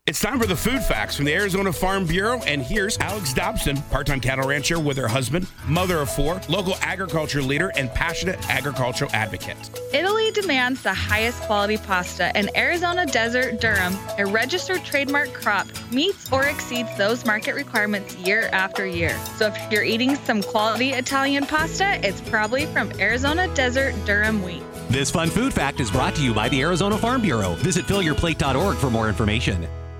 It's time for the food facts from the Arizona Farm Bureau, and here's Alex Dobson, part-time cattle rancher with her husband, mother of 4, local agriculture leader, and passionate agricultural advocate. Italy demands the highest quality pasta, and Arizona Desert Durum, a registered trademark crop, meets or exceeds those market requirements year after year. So if you're eating some quality Italian pasta, it's probably from Arizona Desert Durum wheat. This fun food fact is brought to you by the Arizona Farm Bureau. Visit fillyourplate.org for more information.